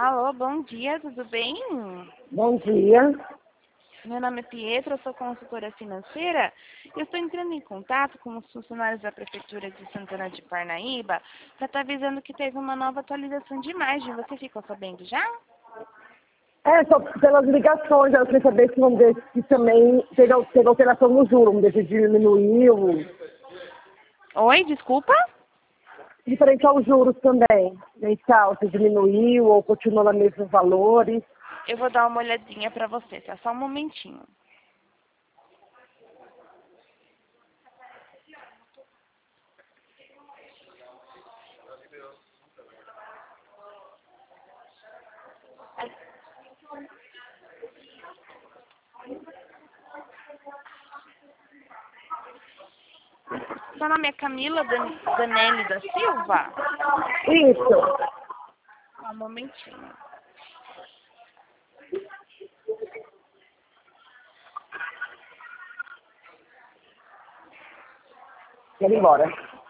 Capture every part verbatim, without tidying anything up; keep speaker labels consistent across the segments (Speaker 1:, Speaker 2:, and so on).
Speaker 1: Alô, bom dia, tudo bem?
Speaker 2: Bom dia.
Speaker 1: Meu nome é Pietra, eu sou consultora financeira. Eu estou entrando em contato com os funcionários da Prefeitura de Santana de Parnaíba para estar avisando que teve uma nova atualização de imagem. Você ficou sabendo já?
Speaker 2: É, só pelas ligações, eu queria saber se não desse, se também teve, teve alteração no juro, não desse diminuiu,
Speaker 1: Oi, desculpa?
Speaker 2: diferente aos juros também, mensal, se diminuiu ou continua nos mesmos valores.
Speaker 1: Eu vou dar uma olhadinha para você, tá? Só um momentinho. Seu nome é Camila Dan Danelli da Silva?
Speaker 2: Isso.
Speaker 1: Só um momentinho.
Speaker 2: Quero ir embora.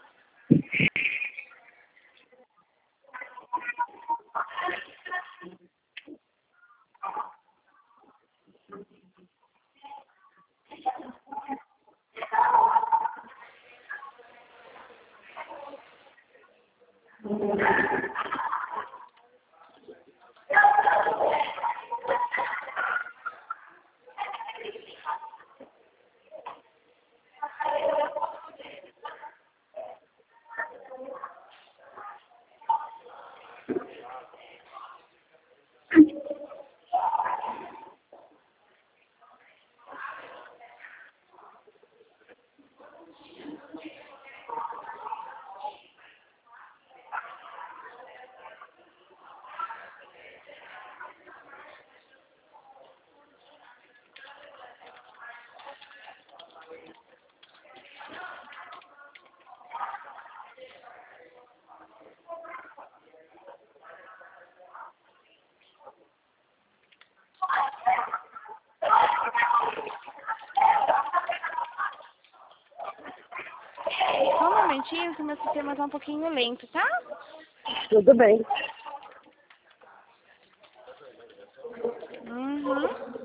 Speaker 1: Só um momentinho que meu sistema está um pouquinho lento, tá?
Speaker 2: Tudo bem.
Speaker 1: Uhum.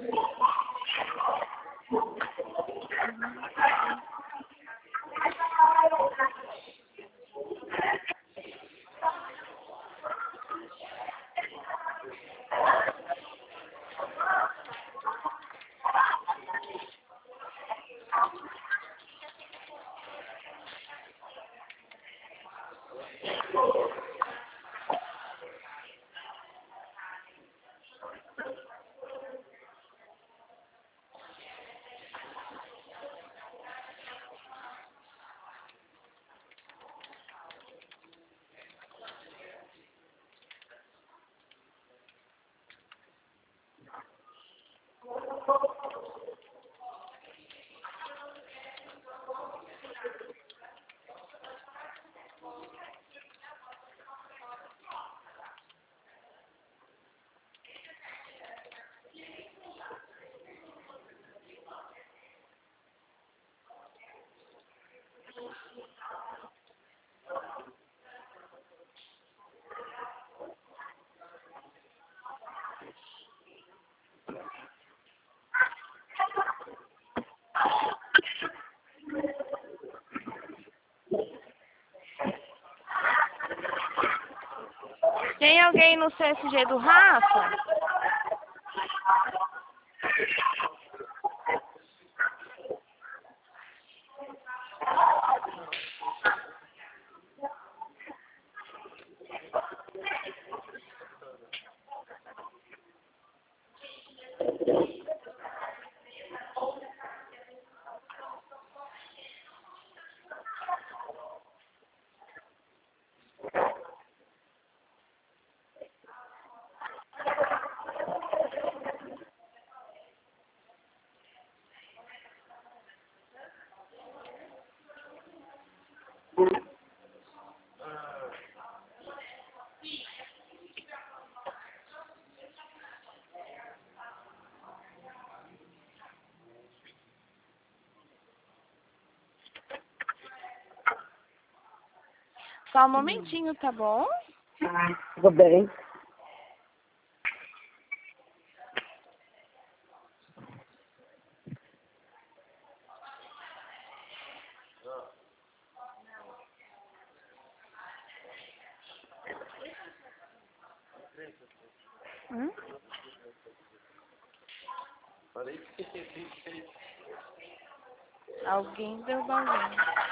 Speaker 1: Tem alguém no C S G do Rafa? Só um momentinho, tá bom?
Speaker 2: Tudo bem.
Speaker 1: Hum? Alguém derrubou alguém.